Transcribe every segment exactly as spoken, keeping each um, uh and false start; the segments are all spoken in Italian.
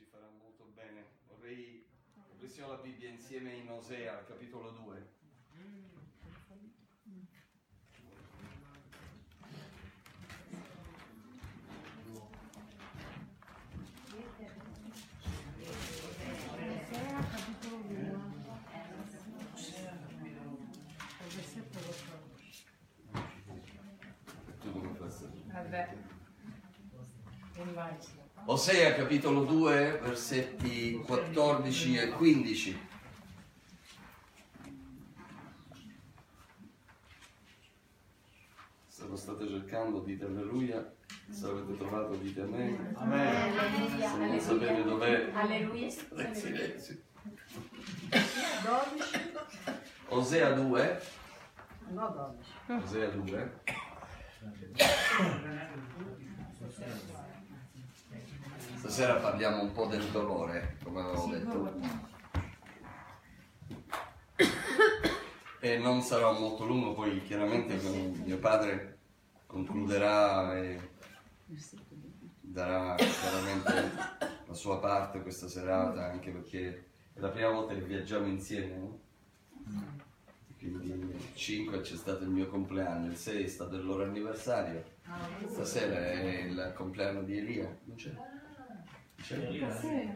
farà molto bene. Vorrei aprissimo la Bibbia insieme in Osea, al capitolo due. Osea, capitolo due. Versetto quattordici. Tu come passaggio? Vabbè. Vai. Osea capitolo due, versetti quattordici e quindici. Se lo state cercando dite alleluia, se l'avete trovato dite amen. Amen. Se non sapete dov'è, Alleluia. silenzio. dodici. Osea due, No, dodici. Osea due. Stasera parliamo un po' del dolore, come avevo detto. E non sarà molto lungo, poi chiaramente mio padre concluderà e darà chiaramente la sua parte questa serata, anche perché è la prima volta che viaggiamo insieme, no? Quindi il cinque c'è stato il mio compleanno, il sei è stato il loro anniversario, stasera è il compleanno di Elia, non c'è? C'è?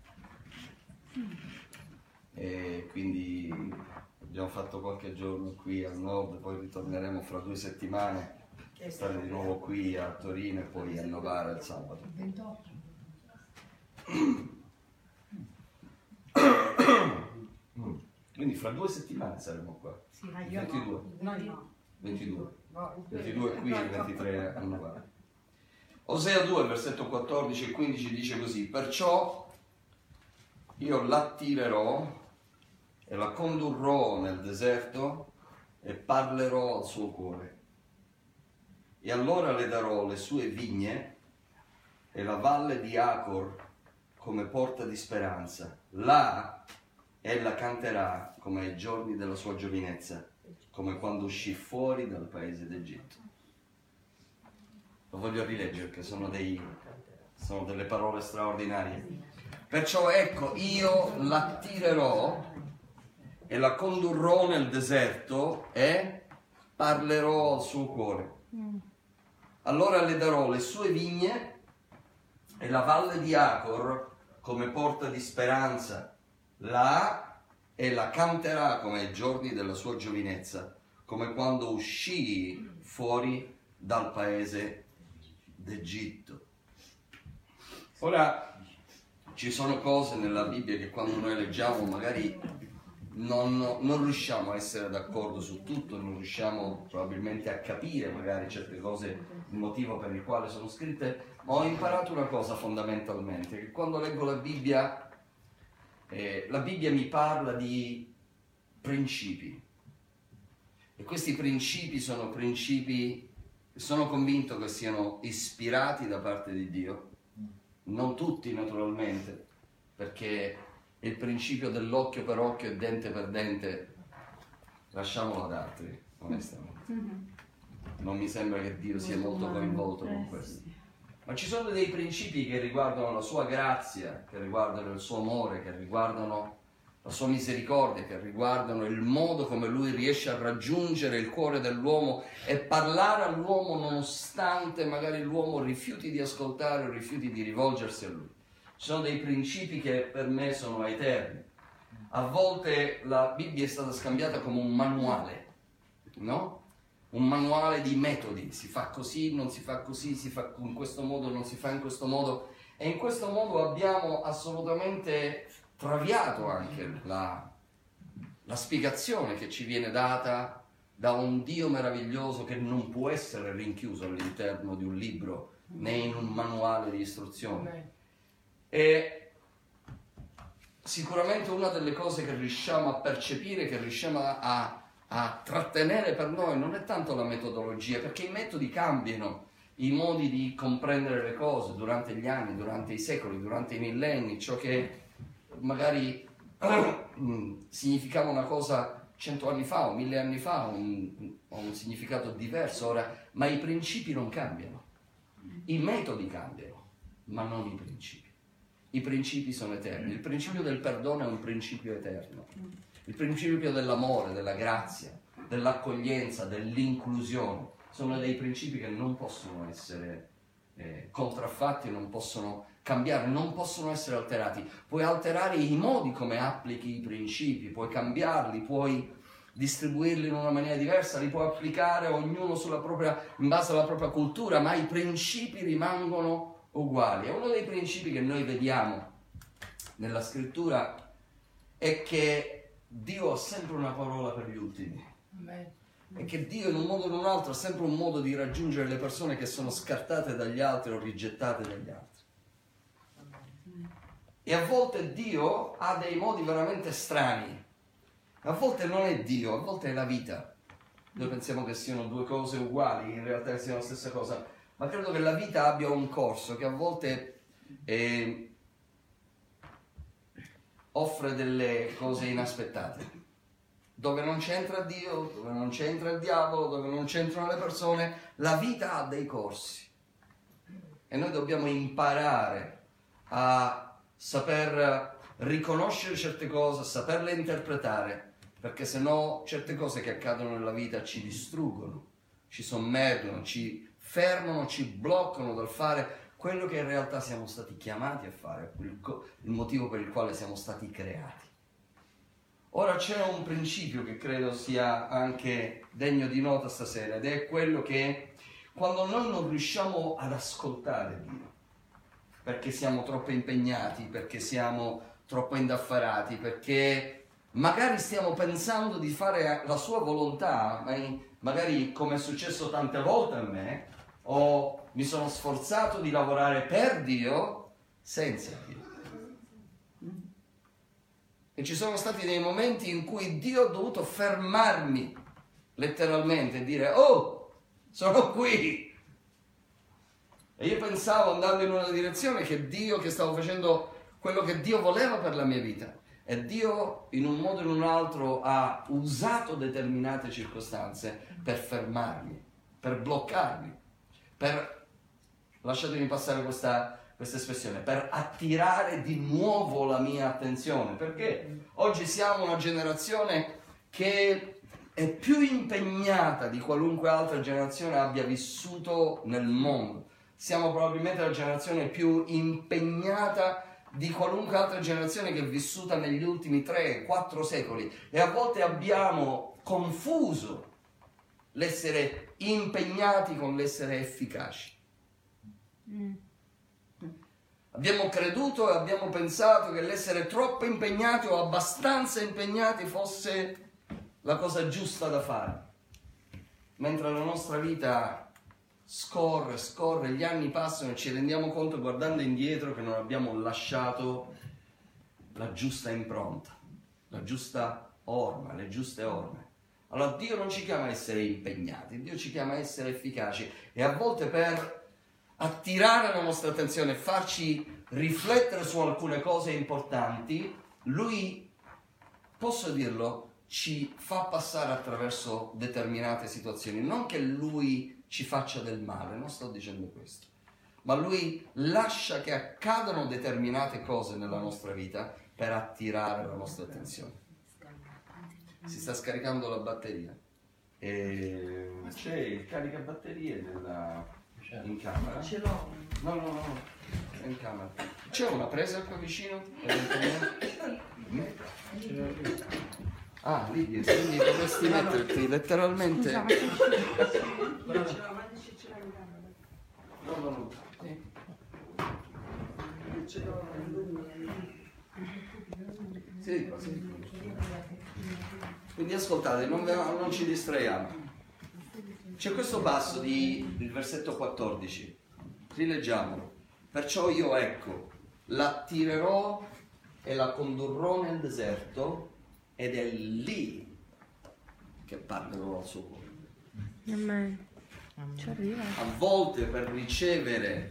E quindi abbiamo fatto qualche giorno qui al nord, poi ritorneremo fra due settimane, stare di nuovo qui a Torino e poi a Novara il sabato. ventotto. Quindi fra due settimane saremo qua. Sì, ma io ventidue. no. Noi no. ventidue. No. ventidue qui e ventitré a Novara. Osea due, versetto quattordici e quindici dice così: perciò io l'attirerò e la condurrò nel deserto e parlerò al suo cuore. E allora le darò le sue vigne e la valle di Acor come porta di speranza. Là ella canterà come ai giorni della sua giovinezza, come quando uscì fuori dal paese d'Egitto. Lo voglio rileggere perché sono, dei, sono delle parole straordinarie. Perciò ecco, io l'attirerò e la condurrò nel deserto e parlerò al suo cuore. Allora le darò le sue vigne e la valle di Acor come porta di speranza. Là ella canterà come ai giorni della sua giovinezza, come quando uscì fuori dal paese d'Egitto. Ora, ci sono cose nella Bibbia che quando noi leggiamo magari non, non riusciamo a essere d'accordo su tutto, non riusciamo probabilmente a capire magari certe cose, il motivo per il quale sono scritte, ma ho imparato una cosa fondamentalmente, che quando leggo la Bibbia, eh, la Bibbia mi parla di principi. E questi principi sono principi, sono convinto che siano ispirati da parte di Dio, non tutti naturalmente, perché il principio dell'occhio per occhio e dente per dente lasciamolo ad altri, onestamente. Non mi sembra che Dio sia molto coinvolto con questo. Ma ci sono dei principi che riguardano la sua grazia, che riguardano il suo amore, che riguardano la sua misericordia, che riguardano il modo come lui riesce a raggiungere il cuore dell'uomo e parlare all'uomo nonostante magari l'uomo rifiuti di ascoltare o rifiuti di rivolgersi a lui. Ci sono dei principi che per me sono eterni. A volte la Bibbia è stata scambiata come un manuale, no? Un manuale di metodi, si fa così, non si fa così, si fa in questo modo, non si fa in questo modo, e in questo modo abbiamo assolutamente traviato anche la, la spiegazione che ci viene data da un Dio meraviglioso che non può essere rinchiuso all'interno di un libro né in un manuale di istruzioni. E sicuramente una delle cose che riusciamo a percepire, che riusciamo a, a trattenere per noi, non è tanto la metodologia, perché i metodi cambiano, i modi di comprendere le cose durante gli anni, durante i secoli, durante i millenni, ciò che magari significava una cosa cento anni fa o mille anni fa, ha un, un significato diverso ora, ma i principi non cambiano, i metodi cambiano, ma non i principi. i principi sono eterni. Il principio del perdono è un principio eterno. Il principio dell'amore, della grazia, dell'accoglienza, dell'inclusione sono dei principi che non possono essere eh, contraffatti, non possono cambiare, non possono essere alterati. Puoi alterare i modi come applichi i principi, puoi cambiarli, puoi distribuirli in una maniera diversa, li puoi applicare ognuno sulla propria, in base alla propria cultura, ma i principi rimangono uguali. E uno dei principi che noi vediamo nella scrittura è che Dio ha sempre una parola per gli ultimi. Amen. E che Dio in un modo o in un altro ha sempre un modo di raggiungere le persone che sono scartate dagli altri o rigettate dagli altri. E a volte Dio ha dei modi veramente strani. A volte non è Dio, a volte è la vita. Noi pensiamo che siano due cose uguali, in realtà siano la stessa cosa, ma credo che la vita abbia un corso che a volte eh, offre delle cose inaspettate. Dove non c'entra Dio, dove non c'entra il diavolo, dove non c'entrano le persone, la vita ha dei corsi. E noi dobbiamo imparare a saper riconoscere certe cose, a saperle interpretare, perché sennò certe cose che accadono nella vita ci distruggono, ci sommergono, ci fermano, ci bloccano dal fare quello che in realtà siamo stati chiamati a fare, il, il motivo per il quale siamo stati creati. Ora c'è un principio che credo sia anche degno di nota stasera, ed è quello che quando noi non riusciamo ad ascoltare Dio, perché siamo troppo impegnati, perché siamo troppo indaffarati, perché magari stiamo pensando di fare la sua volontà, magari come è successo tante volte a me, o mi sono sforzato di lavorare per Dio senza Dio. E ci sono stati dei momenti in cui Dio ha dovuto fermarmi letteralmente e dire: oh, sono qui. E io pensavo, andando in una direzione, che Dio, che stavo facendo quello che Dio voleva per la mia vita. E Dio, in un modo o in un altro, ha usato determinate circostanze per fermarmi, per bloccarmi, per, lasciatemi passare questa, questa espressione, per attirare di nuovo la mia attenzione. Perché oggi siamo una generazione che è più impegnata di qualunque altra generazione abbia vissuto nel mondo. Siamo probabilmente la generazione più impegnata di qualunque altra generazione che è vissuta negli ultimi tre quattro secoli, e a volte abbiamo confuso l'essere impegnati con l'essere efficaci. Mm. Abbiamo creduto e abbiamo pensato che l'essere troppo impegnati o abbastanza impegnati fosse la cosa giusta da fare, mentre la nostra vita scorre, scorre, gli anni passano e ci rendiamo conto, guardando indietro, che non abbiamo lasciato la giusta impronta, la giusta orma, le giuste orme. Allora Dio non ci chiama a essere impegnati, Dio ci chiama a essere efficaci, e a volte per attirare la nostra attenzione e farci riflettere su alcune cose importanti, Lui, posso dirlo, ci fa passare attraverso determinate situazioni. Non che Lui ci faccia del male, non sto dicendo questo, ma Lui lascia che accadano determinate cose nella nostra vita per attirare la nostra attenzione. Si sta scaricando la batteria e c'è il caricabatterie nella, in camera. Ce l'ho. No, no, no, è in camera. C'è una presa qua vicino? Ah, lì dietro, quindi dovresti metterti letteralmente. No, no, no. Sì, sì. Quindi ascoltate, non, non ci distraiamo. C'è questo passo di, del versetto quattordici. Rileggiamolo. Perciò io, ecco, l'attirerò e la condurrò nel deserto, ed è lì che parlerò al suo cuore. Amen. Ci arriva. A volte per ricevere.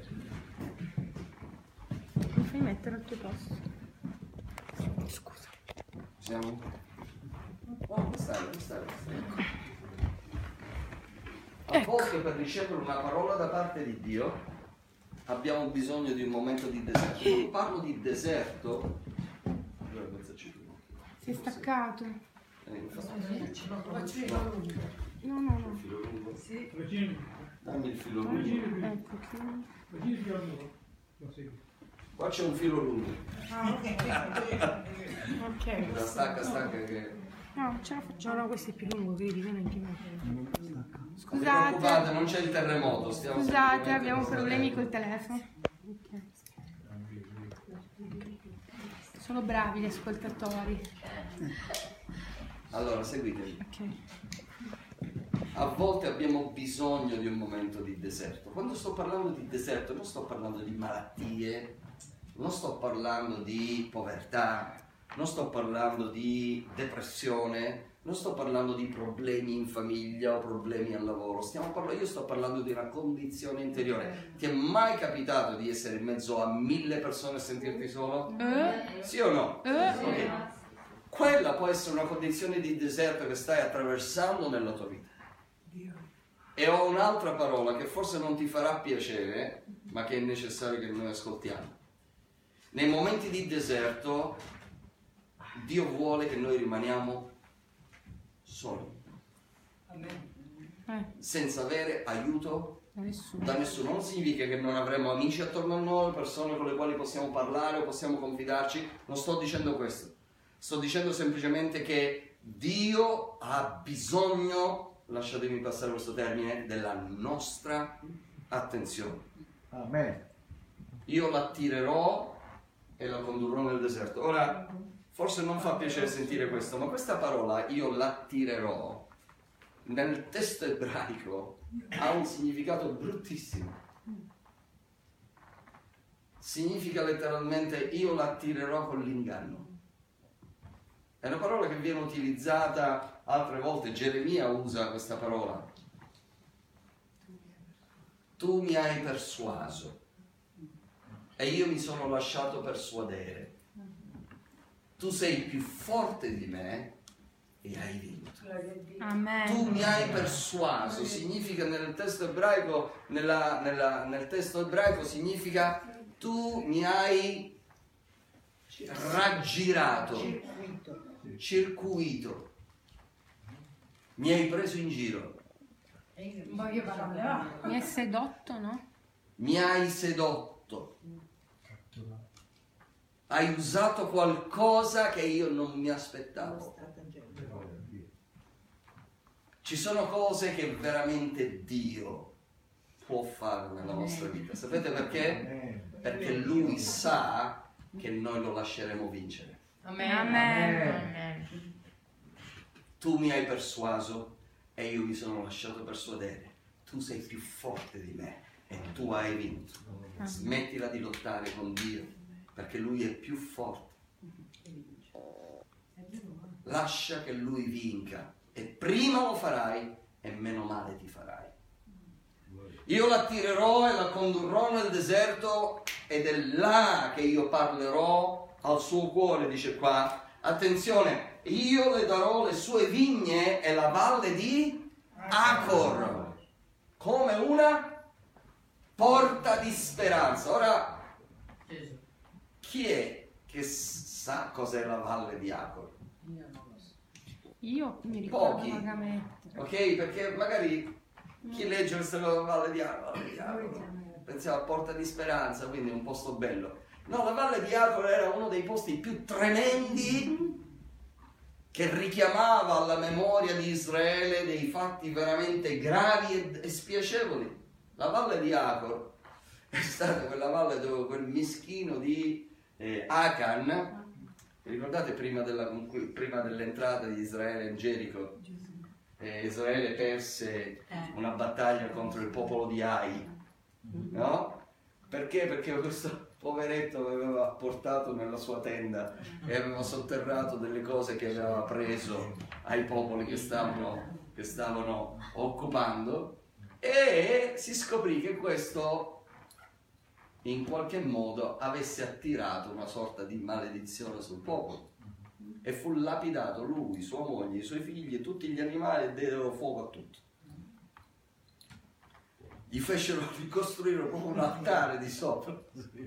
Mi fai mettere al tuo posto? Scusa. Siamo? No, stare, stare, stare. A Ecco. volte per ricevere una parola da parte di Dio abbiamo bisogno di un momento di deserto. Quando parlo di deserto, Si è staccato. Eh, mi fa- No, no, no. il filo lungo? Sì. Dammi il filo lungo. Ecco, sì. Qua c'è un filo lungo. Ah, ok. Ok. La stacca, stacca che... No, ce la facciamo. No, questo è più lungo, vedi, vieni anche me. Non vi Scusate. preoccupate, non c'è il terremoto. Stiamo Scusate, semplicemente abbiamo problemi procedendo. col telefono. Ok. Sono bravi gli ascoltatori. Allora, seguitemi. Ok. A volte abbiamo bisogno di un momento di deserto. Quando sto parlando di deserto non sto parlando di malattie, non sto parlando di povertà, non sto parlando di depressione, non sto parlando di problemi in famiglia o problemi al lavoro. Stiamo parlando, io sto parlando di una condizione interiore. Ti è mai capitato di essere in mezzo a mille persone e sentirti solo? Eh? Sì o no? Eh? Ok. Quella può essere una condizione di deserto che stai attraversando nella tua vita. E ho un'altra parola che forse non ti farà piacere, ma che è necessario che noi ascoltiamo. Nei momenti di deserto, Dio vuole che noi rimaniamo soli, Eh, senza avere aiuto da nessuno. da nessuno. Non significa che non avremo amici attorno a noi, persone con le quali possiamo parlare o possiamo confidarci. Non sto dicendo questo. Sto dicendo semplicemente che Dio ha bisogno, lasciatemi passare questo termine, della nostra attenzione. Amen. Io l'attirerò e la condurrò nel deserto. Ora, forse non fa piacere sentire questo, ma questa parola, io l'attirerò, nel testo ebraico ha un significato bruttissimo. Significa letteralmente io l'attirerò con l'inganno. È una parola che viene utilizzata altre volte, Geremia usa questa parola. Tu mi hai persuaso e io mi sono lasciato persuadere. Tu sei più forte di me e hai vinto. Amen. Tu mi hai persuaso, significa nel testo ebraico, nella, nella, nel testo ebraico significa tu mi hai raggirato, circuito, mi hai preso in giro, Voglio parlare. Mi è sedotto, no? mi hai sedotto, hai usato qualcosa che io non mi aspettavo. Ci sono cose che veramente Dio può fare nella nostra vita. Sapete perché? Perché Lui sa che noi lo lasceremo vincere. Amen. Amen. Tu mi hai persuaso e io mi sono lasciato persuadere. Tu sei più forte di me e tu hai vinto. Smettila di lottare con Dio perché Lui è più forte. Lascia che Lui vinca e prima lo farai e meno male ti farai. Io l'attirerò e la condurrò nel deserto ed è là che io parlerò al suo cuore, dice qua. Attenzione, io le darò le sue vigne e la valle di Acor come una porta di speranza. Ora, chi è che sa cos'è la valle di Acor? Io mi ricordo Pochi. vagamente. Ok? Perché magari chi legge questa cosa, Valle di Acor, Valle di Acor, pensiamo a Porta di Speranza, quindi un posto bello. No, la Valle di Acor era uno dei posti più tremendi che richiamava alla memoria di Israele dei fatti veramente gravi e, e spiacevoli. La Valle di Acor è stata quella valle dove quel mischino di eh, Acan, ricordate prima, della, prima dell'entrata di Israele in Gerico, eh, Israele perse una battaglia contro il popolo di Ai, no? Perché? Perché questo poveretto aveva portato nella sua tenda e aveva sotterrato delle cose che aveva preso ai popoli che stavano, che stavano occupando, e si scoprì che questo in qualche modo avesse attirato una sorta di maledizione sul popolo e fu lapidato lui, sua moglie, i suoi figli e tutti gli animali e diedero fuoco a tutto. gli fecero ricostruire proprio un altare di sopra.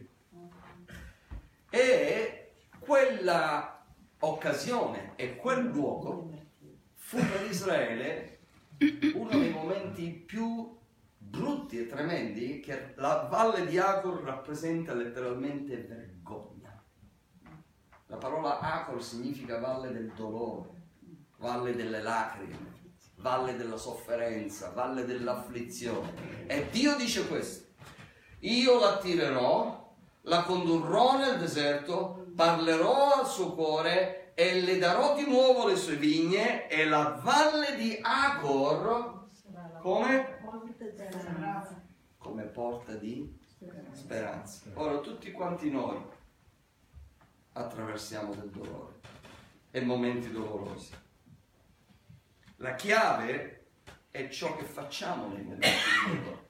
E quella occasione e quel luogo fu per Israele uno dei momenti più brutti e tremendi, che la valle di Acor rappresenta letteralmente vergogna. La parola Acor significa valle del dolore, valle delle lacrime, valle della sofferenza, valle dell'afflizione. E Dio dice questo: io la tirerò, la condurrò nel deserto, parlerò al suo cuore e le darò di nuovo le sue vigne, e la valle di Acor come? Come porta di speranza. Ora tutti quanti noi attraversiamo del dolore e momenti dolorosi. La chiave è ciò che facciamo nei momenti di dolore.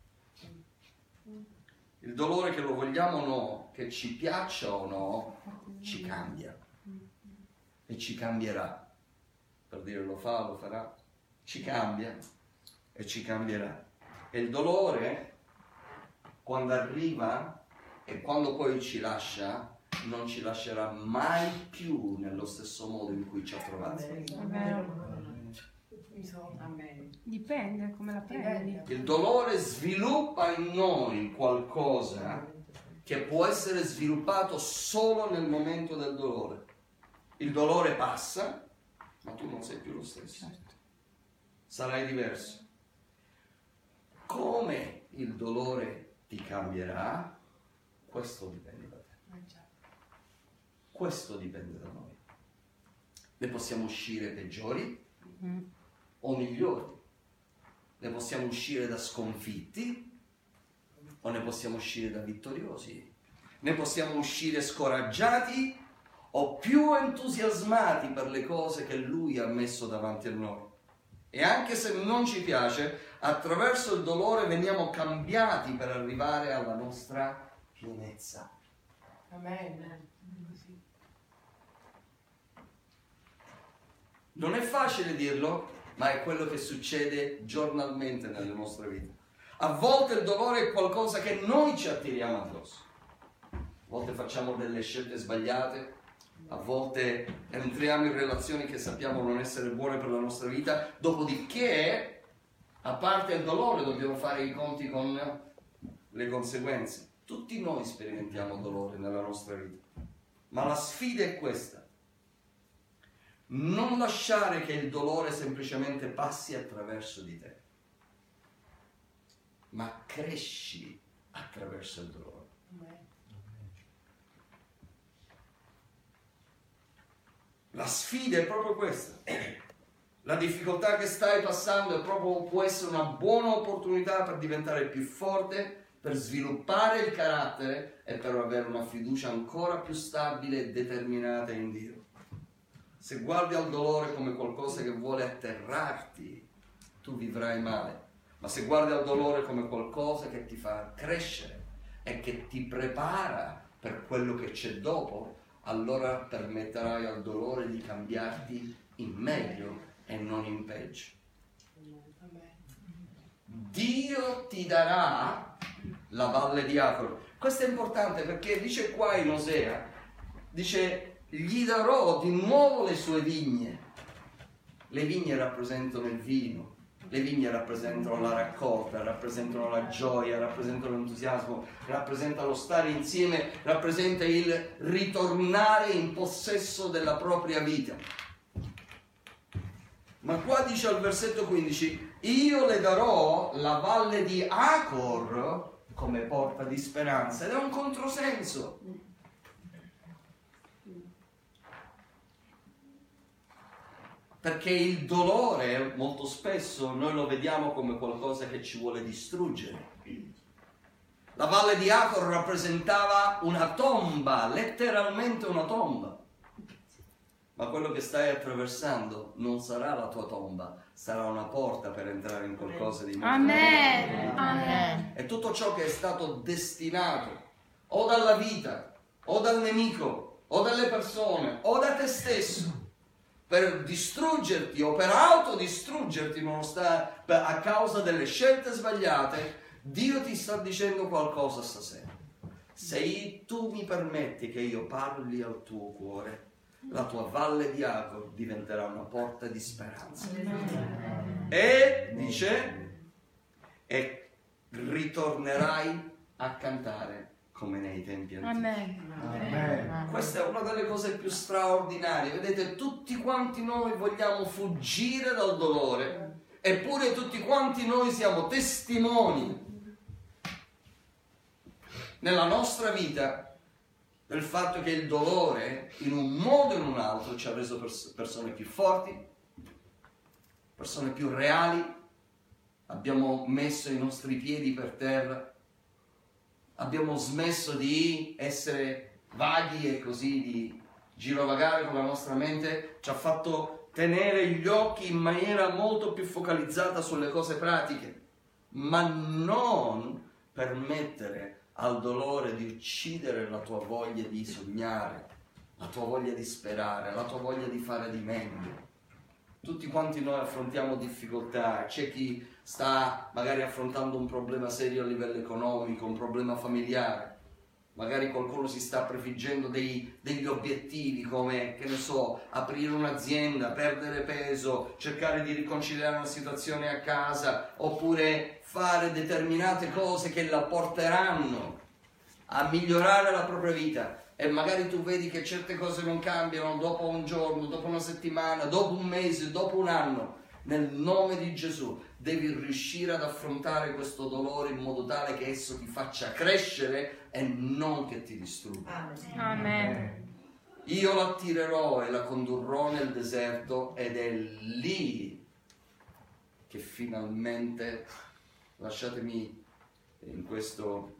Il dolore, che lo vogliamo o no, che ci piaccia o no, ci cambia e ci cambierà. Per dire lo fa, lo farà, ci cambia e ci cambierà. E il dolore, quando arriva e quando poi ci lascia, non ci lascerà mai più nello stesso modo in cui ci ha trovato. Dipende come la prendi. Il dolore sviluppa in noi qualcosa che può essere sviluppato solo nel momento del dolore. Il dolore passa, ma tu non sei più lo stesso. Sarai diverso. Come il dolore ti cambierà, questo dipende da te. Questo dipende da noi. Ne possiamo uscire peggiori o migliori. Ne possiamo uscire da sconfitti o ne possiamo uscire da vittoriosi. Ne possiamo uscire scoraggiati o più entusiasmati per le cose che Lui ha messo davanti a noi. E anche se non ci piace, attraverso il dolore veniamo cambiati per arrivare alla nostra pienezza. Amen. Non è facile dirlo, ma è quello che succede giornalmente nelle nostre vite. A volte il dolore è qualcosa che noi ci attiriamo addosso. A volte facciamo delle scelte sbagliate, a volte entriamo in relazioni che sappiamo non essere buone per la nostra vita, dopodiché, a parte il dolore, dobbiamo fare i conti con le conseguenze. Tutti noi sperimentiamo dolore nella nostra vita, ma la sfida è questa: non lasciare che il dolore semplicemente passi attraverso di te, ma cresci attraverso il dolore. La sfida è proprio questa. La difficoltà che stai passando è proprio, può essere una buona opportunità per diventare più forte, per sviluppare il carattere e per avere una fiducia ancora più stabile e determinata in Dio. Se guardi al dolore come qualcosa che vuole atterrarti, tu vivrai male. Ma se guardi al dolore come qualcosa che ti fa crescere e che ti prepara per quello che c'è dopo, allora permetterai al dolore di cambiarti in meglio e non in peggio. Dio ti darà la valle di Acor. Questo è importante perché dice qua in Osea, dice: gli darò di nuovo le sue vigne. Le vigne rappresentano il vino, le vigne rappresentano la raccolta, rappresentano la gioia, rappresentano l'entusiasmo, rappresentano lo stare insieme, rappresenta il ritornare in possesso della propria vita. Ma qua dice al versetto quindici: io le darò la valle di Acor come porta di speranza. Ed è un controsenso. Perché il dolore molto spesso noi lo vediamo come qualcosa che ci vuole distruggere. La valle di Acor rappresentava una tomba, letteralmente una tomba. Ma quello che stai attraversando non sarà la tua tomba, sarà una porta per entrare in qualcosa di molto Amen. Amen. E tutto ciò che è stato destinato o dalla vita, o dal nemico, o dalle persone, o da te stesso, per distruggerti o per autodistruggerti a causa delle scelte sbagliate, Dio ti sta dicendo qualcosa stasera. Se tu mi permetti che io parli al tuo cuore, la tua valle di Acor diventerà una porta di speranza. E dice, e ritornerai a cantare come nei tempi antichi. Amen. Amen. Questa è una delle cose più straordinarie. Vedete, tutti quanti noi vogliamo fuggire dal dolore, eppure tutti quanti noi siamo testimoni nella nostra vita del fatto che il dolore, in un modo o in un altro, ci ha reso pers- persone più forti, persone più reali. Abbiamo messo i nostri piedi per terra, abbiamo smesso di essere vaghi e così di girovagare con la nostra mente, ci ha fatto tenere gli occhi in maniera molto più focalizzata sulle cose pratiche, ma non permettere al dolore di uccidere la tua voglia di sognare, la tua voglia di sperare, la tua voglia di fare di meglio. Tutti quanti noi affrontiamo difficoltà, c'è chi sta magari affrontando un problema serio a livello economico, un problema familiare, magari qualcuno si sta prefiggendo dei, degli obiettivi come, che ne so, aprire un'azienda, perdere peso, cercare di riconciliare una situazione a casa, oppure fare determinate cose che la porteranno a migliorare la propria vita. E magari tu vedi che certe cose non cambiano dopo un giorno, dopo una settimana, dopo un mese, dopo un anno. Nel nome di Gesù devi riuscire ad affrontare questo dolore in modo tale che esso ti faccia crescere e non che ti distrugga. Amen. Io la tirerò e la condurrò nel deserto ed è lì che finalmente, lasciatemi in questo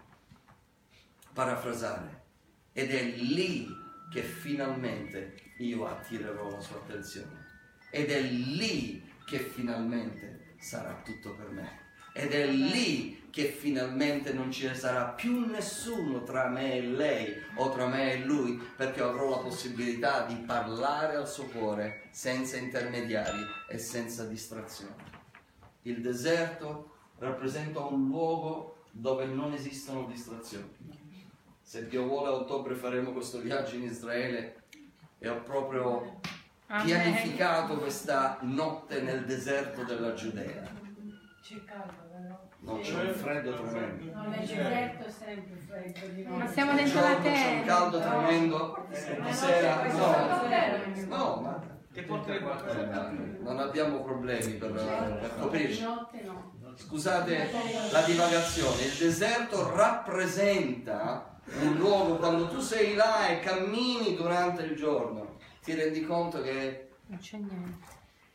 parafrasare, ed è lì che finalmente io attirerò la sua attenzione, ed è lì che finalmente sarà tutto per me, ed è lì che finalmente non ci sarà più nessuno tra me e lei o tra me e lui, perché avrò la possibilità di parlare al suo cuore senza intermediari e senza distrazioni. Il deserto rappresenta un luogo dove non esistono distrazioni. Se Dio vuole, a ottobre faremo questo viaggio in Israele e ho proprio Amen. pianificato questa notte nel deserto della Giudea. C'è caldo, vero? Non c'è un freddo tremendo. No, nel deserto è sempre freddo di notte. Ma siamo Un dentro la giorno c'è un terra. caldo tremendo e di sera no, no, ma Che porta qualcosa? non abbiamo problemi per, per Di coprirci. notte no. Scusate la divagazione, il deserto rappresenta un luogo, quando tu sei là e cammini durante il giorno, ti rendi conto che Non c'è niente.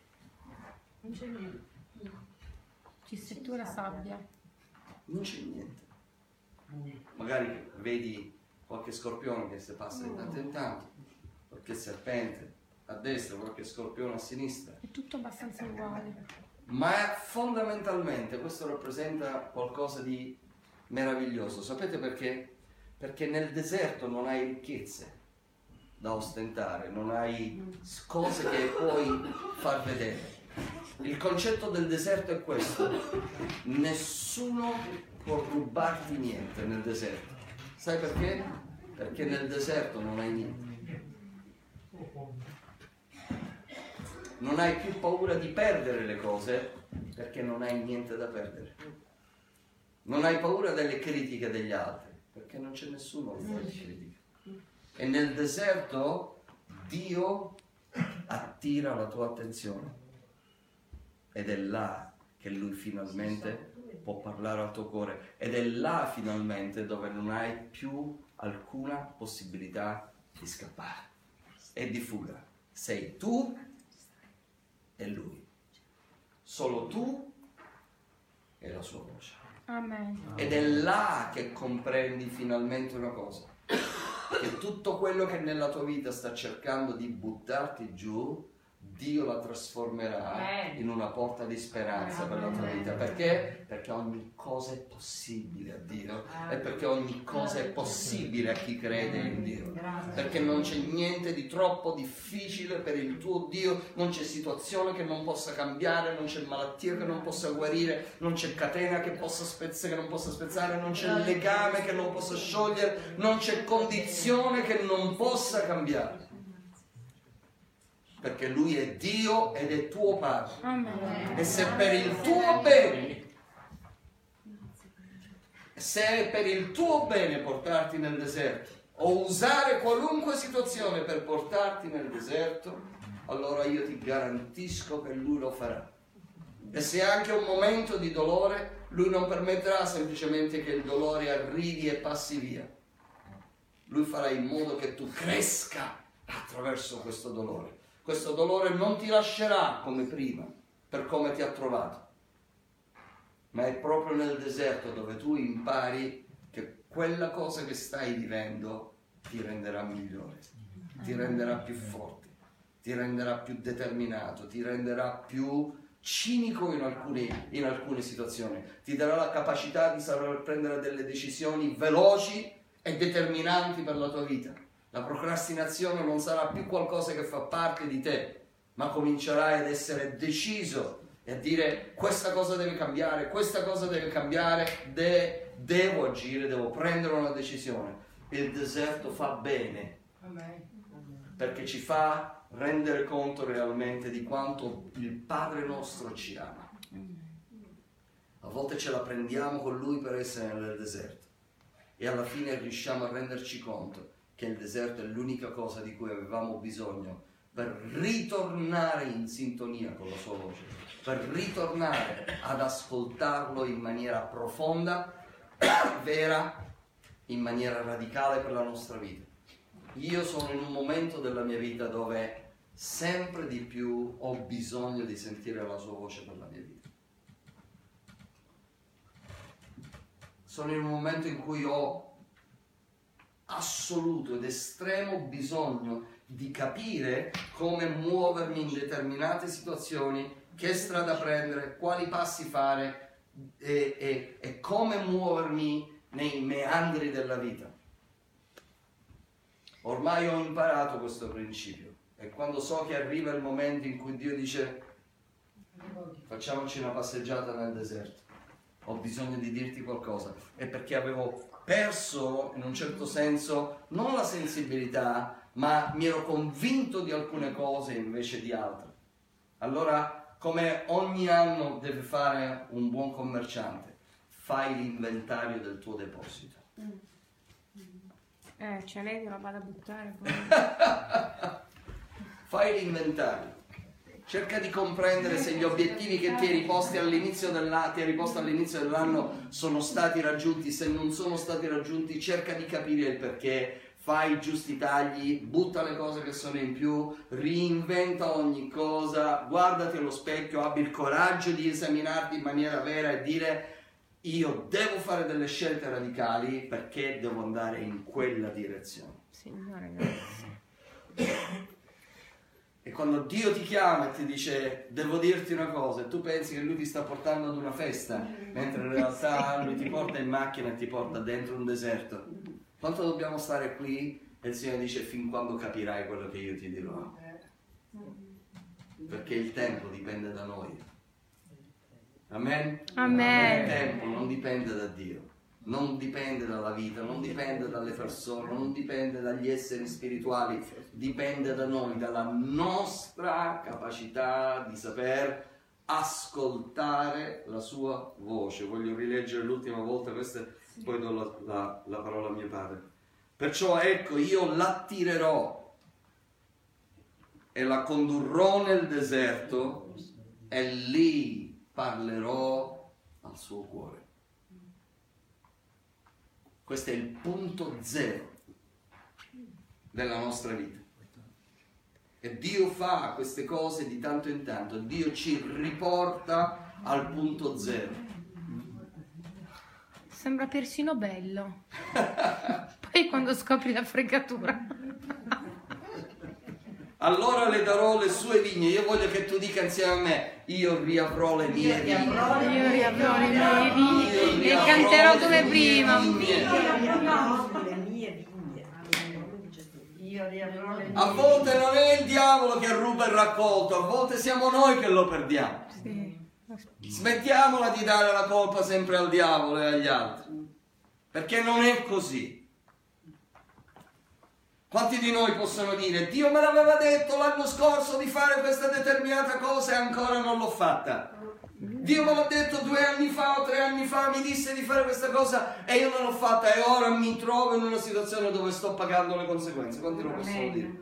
Non c'è niente. Ci strettura sabbia. non c'è niente. Magari vedi qualche scorpione che si passa di tanto in tanto, qualche serpente a destra, qualche scorpione a sinistra. È tutto abbastanza uguale. Ma fondamentalmente questo rappresenta qualcosa di meraviglioso. Sapete perché? Perché nel deserto non hai ricchezze da ostentare, non hai cose che puoi far vedere. Il concetto del deserto è questo: nessuno può rubarti niente nel deserto. Sai perché? Perché nel deserto non hai niente. Non hai più paura di perdere le cose perché non hai niente da perdere. Non hai paura delle critiche degli altri perché non c'è nessuno che ti critica. E nel deserto Dio attira la tua attenzione ed è là che Lui finalmente può parlare al tuo cuore, ed è là finalmente dove non hai più alcuna possibilità di scappare e di fuga. Sei tu e Lui, solo tu e la sua voce. Amen. Ed è là che comprendi finalmente una cosa: che tutto quello che nella tua vita sta cercando di buttarti giù, Dio la trasformerà Amen. in una porta di speranza per la tua vita. Perché? Perché ogni cosa è possibile a Dio e perché ogni cosa è possibile a chi crede in Dio. Perché non c'è niente di troppo difficile per il tuo Dio, non c'è situazione che non possa cambiare, non c'è malattia che non possa guarire, non c'è catena che possa spezzare, che non possa spezzare, non c'è legame che non possa sciogliere, non c'è condizione che non possa cambiare. Perché Lui è Dio ed è tuo Padre. Amen. E se per il tuo bene, se è per il tuo bene portarti nel deserto, o usare qualunque situazione per portarti nel deserto, allora io ti garantisco che Lui lo farà. E se anche un momento di dolore, Lui non permetterà semplicemente che il dolore arrivi e passi via. Lui farà in modo che tu cresca attraverso questo dolore. Questo dolore non ti lascerà come prima, per come ti ha trovato. Ma è proprio nel deserto dove tu impari che quella cosa che stai vivendo ti renderà migliore, ti renderà più forte, ti renderà più determinato, ti renderà più cinico in alcune, in alcune situazioni, ti darà la capacità di saper prendere delle decisioni veloci e determinanti per la tua vita. La procrastinazione non sarà più qualcosa che fa parte di te, ma comincerai ad essere deciso e a dire: questa cosa deve cambiare, questa cosa deve cambiare, de- devo agire, devo prendere una decisione. Il deserto fa bene, perché ci fa rendere conto realmente di quanto il Padre nostro ci ama. A volte ce la prendiamo con Lui per essere nel deserto e alla fine riusciamo a renderci conto che il deserto è l'unica cosa di cui avevamo bisogno per ritornare in sintonia con la sua voce, per ritornare ad ascoltarlo in maniera profonda, vera, in maniera radicale per la nostra vita. Io sono in un momento della mia vita dove sempre di più ho bisogno di sentire la sua voce per la mia vita. Sono in un momento in cui ho assoluto ed estremo bisogno di capire come muovermi in determinate situazioni, che strada prendere, quali passi fare e, e, e come muovermi nei meandri della vita. Ormai ho imparato questo principio e quando so che arriva il momento in cui Dio dice: facciamoci una passeggiata nel deserto, ho bisogno di dirti qualcosa, è perché avevo perso in un certo senso non la sensibilità, ma mi ero convinto di alcune cose invece di altre. Allora, come ogni anno deve fare un buon commerciante, fai l'inventario del tuo deposito. Eh, c'è lei che la vado a buttare poi. Fai l'inventario. Cerca di comprendere se gli obiettivi che ti eri posti all'inizio dell'anno, ti eri posto all'inizio dell'anno sono stati raggiunti. Se non sono stati raggiunti, cerca di capire il perché. Fai i giusti tagli, butta le cose che sono in più, reinventa ogni cosa, guardati allo specchio, abbi il coraggio di esaminarti in maniera vera e dire: io devo fare delle scelte radicali perché devo andare in quella direzione. Signore, grazie. E quando Dio ti chiama e ti dice: devo dirti una cosa, e tu pensi che Lui ti sta portando ad una festa, mentre in realtà Lui ti porta in macchina e ti porta dentro un deserto. Quanto dobbiamo stare qui? E il Signore dice: fin quando capirai quello che io ti dirò. Perché il tempo dipende da noi. Amen? Amen. Il tempo non dipende da Dio. Non dipende dalla vita, non dipende dalle persone, non dipende dagli esseri spirituali, dipende da noi, dalla nostra capacità di saper ascoltare la sua voce. Voglio rileggere l'ultima volta questa, poi do la, la, la parola a mio padre. Perciò ecco, io l'attirerò e la condurrò nel deserto e lì parlerò al suo cuore. Questo è il punto zero della nostra vita. E Dio fa queste cose di tanto in tanto. Dio ci riporta al punto zero. Sembra persino bello. Poi quando scopri la fregatura. allora le darò le sue vigne. Io voglio che tu dica insieme a me: io riavrò le mie vigne. Io riavrò le mie vigne e canterò come prima. A volte non è il diavolo che ruba il raccolto, a volte siamo noi che lo perdiamo. Sì. Smettiamola di dare la colpa sempre al diavolo e agli altri, perché non è così. Quanti di noi possono dire: Dio me l'aveva detto l'anno scorso di fare questa determinata cosa e ancora non l'ho fatta. Dio me l'ha detto due anni fa o tre anni fa, mi disse di fare questa cosa e io non l'ho fatta e ora mi trovo in una situazione dove sto pagando le conseguenze. Quanti lo possono dire?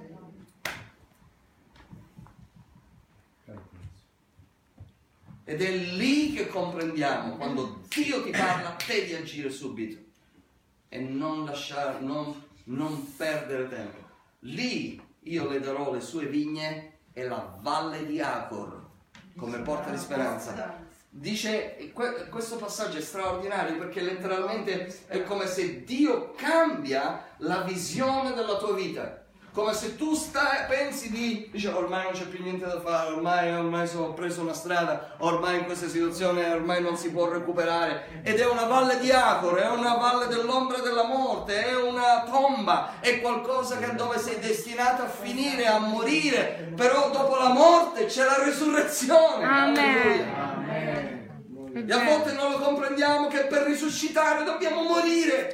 Ed è lì che comprendiamo, quando Dio ti parla, devi agire subito e non lasciare, non, non perdere tempo. Lì io le darò le sue vigne e la valle di Acor come porta di speranza. Dice, questo passaggio è straordinario perché letteralmente è come se Dio cambia la visione della tua vita. Come se tu stai, pensi di, dice ormai non c'è più niente da fare, ormai, ormai sono preso una strada, ormai in questa situazione ormai non si può recuperare. Ed è una valle di Acor, è una valle dell'ombra della morte, è una tomba, è qualcosa che dove sei destinato a finire, a morire, però dopo la morte c'è la resurrezione. Amen. Amen. E a volte non lo comprendiamo che per risuscitare dobbiamo morire,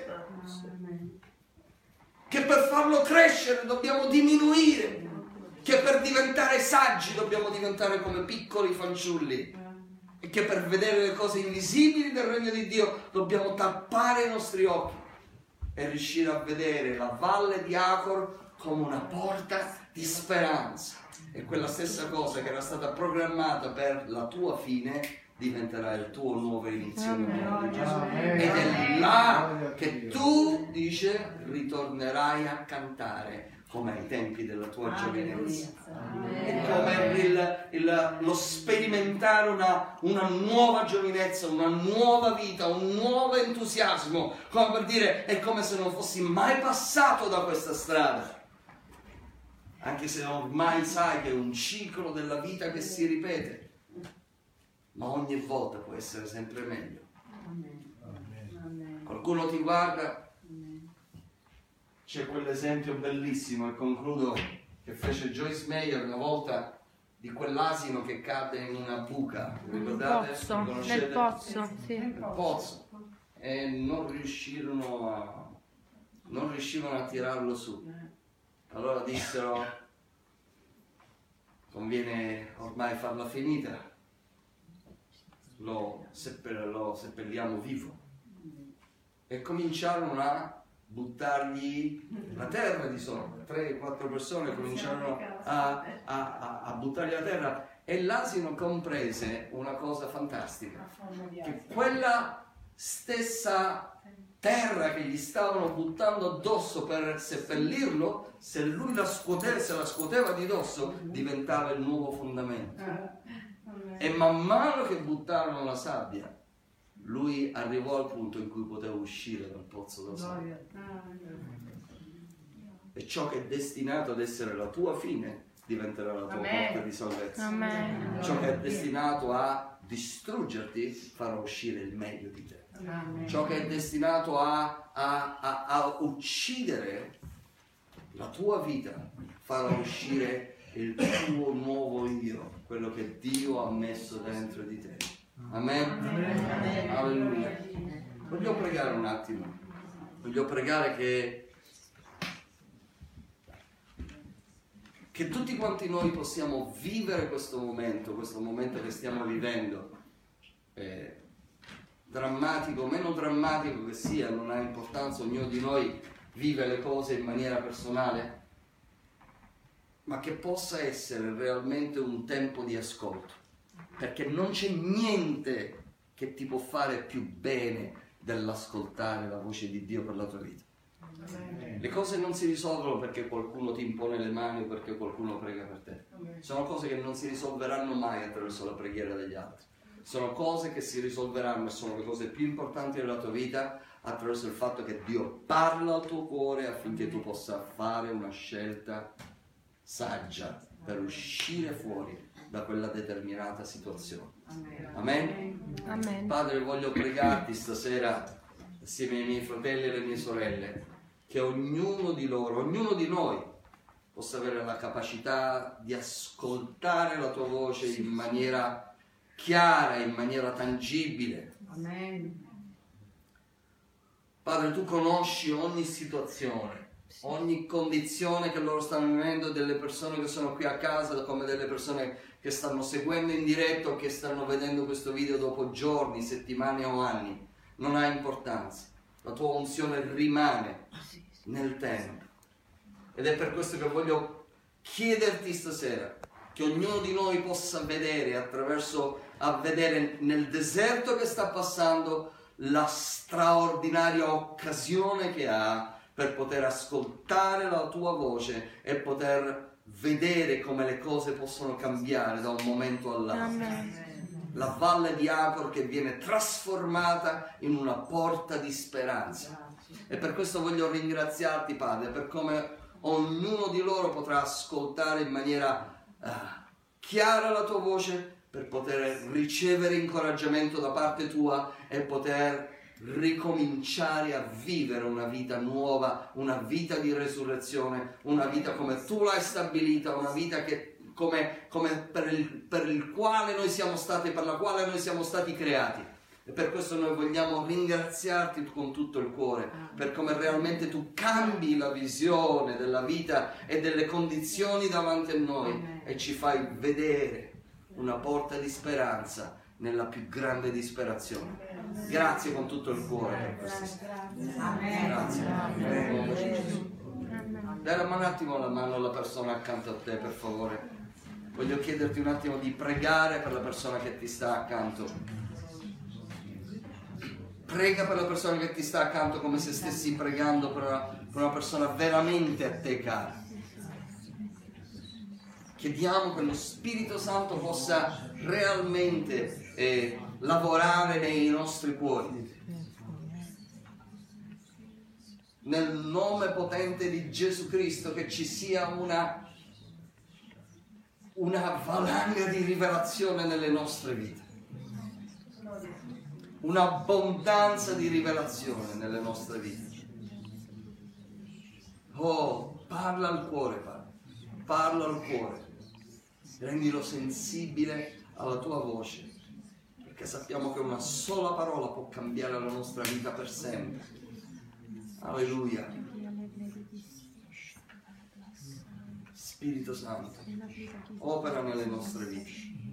che per farlo crescere dobbiamo diminuire, che per diventare saggi dobbiamo diventare come piccoli fanciulli e che per vedere le cose invisibili del regno di Dio dobbiamo tappare i nostri occhi e riuscire a vedere la valle di Acor come una porta di speranza. E quella stessa cosa che era stata programmata per la tua fine diventerà il tuo nuovo inizio nel nome di Gesù. Ed è là che tu, dice, ritornerai a cantare come ai tempi della tua giovinezza. È come il, il, lo sperimentare una, una nuova giovinezza, una nuova vita, un nuovo entusiasmo, come per dire, è come se non fossi mai passato da questa strada. Anche se ormai sai che è un ciclo della vita che si ripete, ma ogni volta può essere sempre meglio. Amen. Qualcuno ti guarda, c'è quell'esempio bellissimo, e concludo, che fece Joyce Meyer una volta di quell'asino che cade in una buca, ricordate? Pozzo, nel pozzo, sì. Nel pozzo, e non riuscirono a non riuscivano a tirarlo su. Allora dissero: conviene ormai farla finita, Lo, seppell- lo seppelliamo vivo. E cominciarono a buttargli la terra di sopra. Tre, quattro persone cominciarono a, a, a, a buttargli la terra, e l'asino comprese una cosa fantastica, che quella stessa terra che gli stavano buttando addosso per seppellirlo, se lui la scuoteva, se la scuoteva di dosso, diventava il nuovo fondamento. E man mano che buttarono la sabbia, lui arrivò al punto in cui poteva uscire dal pozzo da sabbia. E ciò che è destinato ad essere la tua fine diventerà la tua Amen. porta di salvezza. Amen. Ciò che è destinato a distruggerti farà uscire il meglio di te. Amen. Ciò che è destinato a, a, a, a uccidere la tua vita farà uscire il tuo nuovo io, quello che Dio ha messo dentro di te. Amen? Amen. Alleluia. Voglio pregare un attimo. Voglio pregare che che tutti quanti noi possiamo vivere questo momento, questo momento che stiamo vivendo. Eh, drammatico, meno drammatico che sia, non ha importanza, ognuno di noi vive le cose in maniera personale, ma che possa essere realmente un tempo di ascolto, perché non c'è niente che ti può fare più bene dell'ascoltare la voce di Dio per la tua vita. Le cose non si risolvono perché qualcuno ti impone le mani o perché qualcuno prega per te. Sono cose che non si risolveranno mai attraverso la preghiera degli altri. Sono cose che si risolveranno, e sono le cose più importanti della tua vita, attraverso il fatto che Dio parla al tuo cuore affinché tu possa fare una scelta saggia per uscire fuori da quella determinata situazione. Amen? Amen. Padre, voglio pregarti stasera, assieme ai miei fratelli e alle mie sorelle, che ognuno di loro, ognuno di noi, possa avere la capacità di ascoltare la tua voce in maniera chiara, in maniera tangibile. Amen. Padre, tu conosci ogni situazione, ogni condizione che loro stanno vivendo, delle persone che sono qui a casa, come delle persone che stanno seguendo in diretto o che stanno vedendo questo video dopo giorni, settimane o anni. Non ha importanza. La tua unzione rimane nel tempo. Ed è per questo che voglio chiederti stasera che ognuno di noi possa vedere attraverso, a vedere nel deserto che sta passando, la straordinaria occasione che ha per poter ascoltare la tua voce e poter vedere come le cose possono cambiare da un momento all'altro. Amen. La valle di Acor che viene trasformata in una porta di speranza. E per questo voglio ringraziarti, Padre, per come ognuno di loro potrà ascoltare in maniera uh, chiara la tua voce, per poter ricevere incoraggiamento da parte tua e poter ricominciare a vivere una vita nuova, una vita di resurrezione, una vita come tu l'hai stabilita, una vita che come, come per, il, per il quale noi siamo stati, per la quale noi siamo stati creati. E per questo noi vogliamo ringraziarti con tutto il cuore, per come realmente tu cambi la visione della vita e delle condizioni davanti a noi e ci fai vedere una porta di speranza nella più grande disperazione. Grazie con tutto il cuore per questo. Grazie. Nel nome di Gesù. Dai un attimo la mano alla persona accanto a te, per favore. Voglio chiederti un attimo di pregare per la persona che ti sta accanto. Prega per la persona che ti sta accanto come se stessi pregando per una, per una persona veramente a te cara. Chiediamo che lo Spirito Santo possa realmente eh, lavorare nei nostri cuori. Nel nome potente di Gesù Cristo, che ci sia una, una valanga di rivelazione nelle nostre vite. Un'abbondanza di rivelazione nelle nostre vite. Oh, parla al cuore, Padre. Parla al cuore. Rendilo sensibile alla tua voce, perché sappiamo che una sola parola può cambiare la nostra vita per sempre. Alleluia. Spirito Santo, opera nelle nostre vite.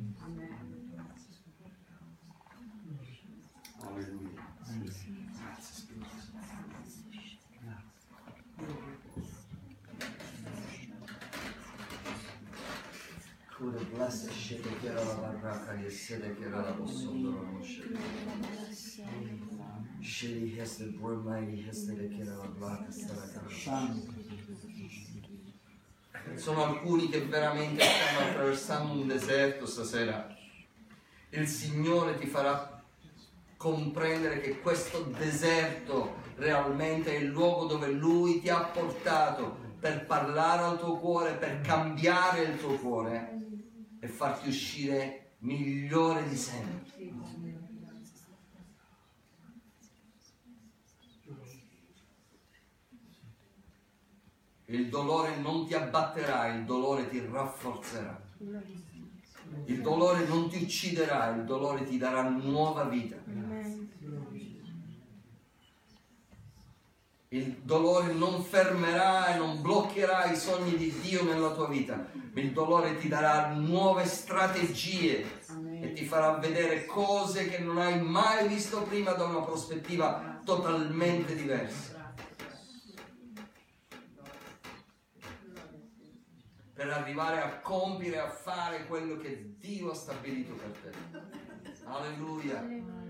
Alleluia. Grazie Spirito Santo. Cure blessed scende che era la barraca e sede che era la possondora scegli heste brumai heste che era la barraca sono alcuni che veramente stanno attraversando un deserto stasera. Il Signore ti farà comprendere che questo deserto realmente è il luogo dove Lui ti ha portato per parlare al tuo cuore, per cambiare il tuo cuore e farti uscire migliore di sempre. Il dolore non ti abbatterà, il dolore ti rafforzerà. Il dolore non ti ucciderà, il dolore ti darà nuova vita. Il dolore non fermerà e non bloccherà i sogni di Dio nella tua vita. Il dolore ti darà nuove strategie e ti farà vedere cose che non hai mai visto prima da una prospettiva totalmente diversa. Per arrivare a compiere, a fare quello che Dio ha stabilito per te. Alleluia.